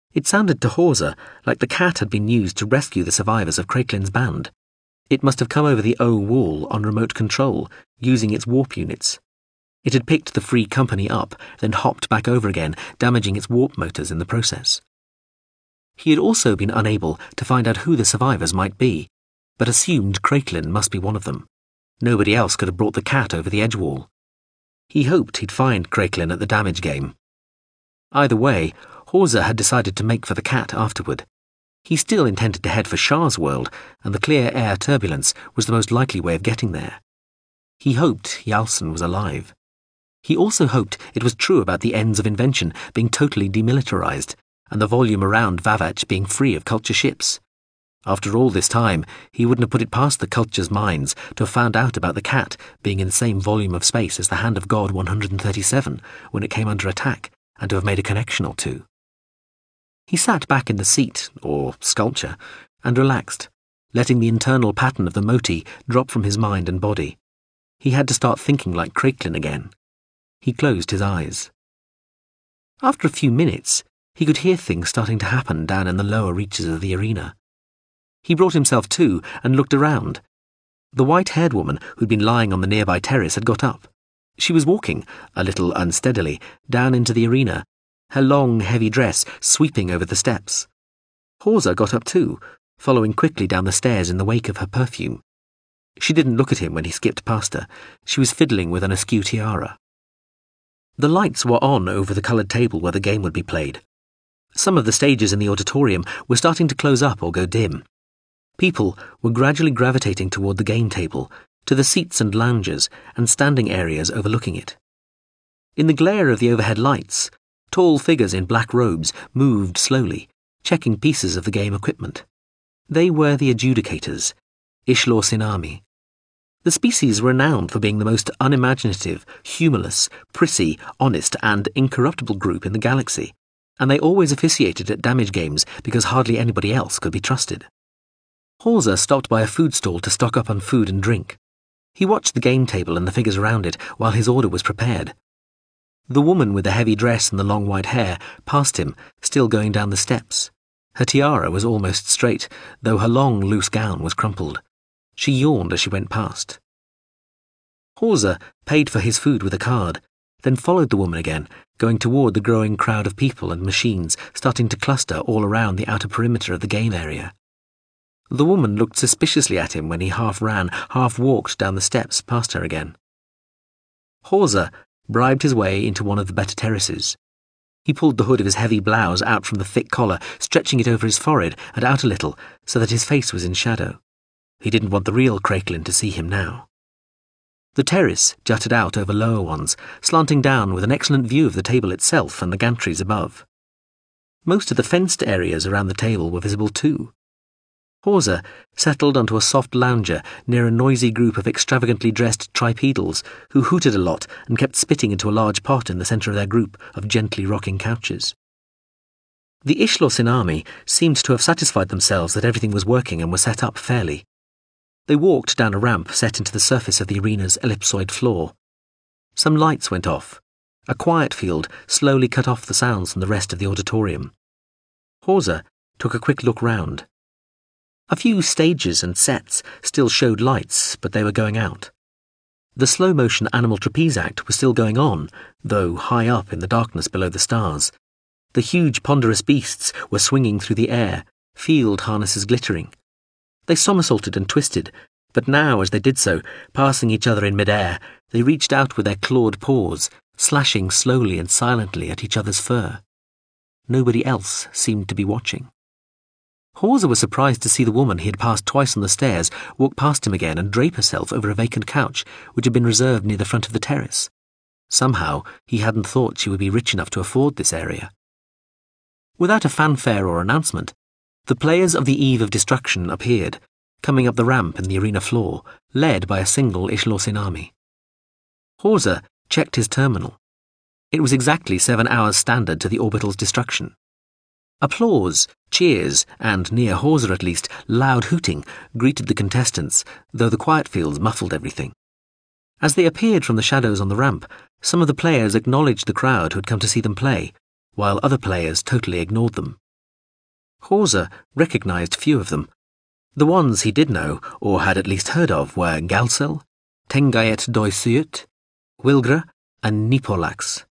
It sounded to Hawser like the cat had been used to rescue the survivors of Craiklin's band. It must have come over the O wall on remote control, using its warp units. It had picked the Free Company up, then hopped back over again, damaging its warp motors in the process. He had also been unable to find out who the survivors might be, but assumed Craiklin must be one of them. Nobody else could have brought the cat over the edge wall. He hoped he'd find Craiklin at the damage game. Either way, Hawser had decided to make for the cat afterward. He still intended to head for Shah's world, and the clear air turbulence was the most likely way of getting there. He hoped Yalson was alive. He also hoped it was true about the ends of invention being totally demilitarized, and the volume around Vavach being free of culture ships. After all this time, he wouldn't have put it past the culture's minds to have found out about the cat being in the same volume of space as the Hand of God 137 when it came under attack, and to have made a connection or two. He sat back in the seat, or sculpture, and relaxed, letting the internal pattern of the Moti drop from his mind and body. He had to start thinking like Craiklin again. He closed his eyes. After a few minutes, he could hear things starting to happen down in the lower reaches of the arena. He brought himself to and looked around. The white-haired woman who'd been lying on the nearby terrace had got up. She was walking, a little unsteadily, down into the arena, her long, heavy dress sweeping over the steps. Hawser got up too, following quickly down the stairs in the wake of her perfume. She didn't look at him when he skipped past her. She was fiddling with an askew tiara. The lights were on over the coloured table where the game would be played. Some of the stages in the auditorium were starting to close up or go dim. People were gradually gravitating toward the game table, to the seats and lounges and standing areas overlooking it. In the glare of the overhead lights, tall figures in black robes moved slowly, checking pieces of the game equipment. They were the adjudicators, Ishlor Sinami. The species renowned for being the most unimaginative, humorless, prissy, honest, and incorruptible group in the galaxy, and they always officiated at damage games because hardly anybody else could be trusted. Hawser stopped by a food stall to stock up on food and drink. He watched the game table and the figures around it while his order was prepared. The woman with the heavy dress and the long white hair passed him, still going down the steps. Her tiara was almost straight, though her long, loose gown was crumpled. She yawned as she went past. Hawser paid for his food with a card, then followed the woman again, going toward the growing crowd of people and machines starting to cluster all around the outer perimeter of the game area. The woman looked suspiciously at him when he half ran, half walked down the steps past her again. Hawser bribed his way into one of the better terraces. He pulled the hood of his heavy blouse out from the thick collar, stretching it over his forehead and out a little so that his face was in shadow. He didn't want the real Craiklin to see him now. The terrace jutted out over lower ones, slanting down with an excellent view of the table itself and the gantries above. Most of the fenced areas around the table were visible too. Hawser settled onto a soft lounger near a noisy group of extravagantly dressed tripedals who hooted a lot and kept spitting into a large pot in the centre of their group of gently rocking couches. The Ishlor Sinami seemed to have satisfied themselves that everything was working and was set up fairly. They walked down a ramp set into the surface of the arena's ellipsoid floor. Some lights went off. A quiet field slowly cut off the sounds from the rest of the auditorium. Hawser took a quick look round. A few stages and sets still showed lights, but they were going out. The slow-motion animal trapeze act was still going on, though high up in the darkness below the stars. The huge ponderous beasts were swinging through the air, field harnesses glittering. They somersaulted and twisted, but now, as they did so, passing each other in mid-air, they reached out with their clawed paws, slashing slowly and silently at each other's fur. Nobody else seemed to be watching. Hawser was surprised to see the woman he had passed twice on the stairs walk past him again and drape herself over a vacant couch which had been reserved near the front of the terrace. Somehow, he hadn't thought she would be rich enough to afford this area. Without a fanfare or announcement, the players of the Eve of Destruction appeared, coming up the ramp in the arena floor, led by a single Ishlor Sinami. Hawser checked his terminal. It was exactly 7 hours standard to the orbital's destruction. Applause, cheers, and, near Hawser at least, loud hooting greeted the contestants, though the quiet fields muffled everything. As they appeared from the shadows on the ramp, some of the players acknowledged the crowd who had come to see them play, while other players totally ignored them. Hawser recognised few of them. The ones he did know, or had at least heard of, were Galsel, Tengayet Doisuit, Wilgra, and Nipolax.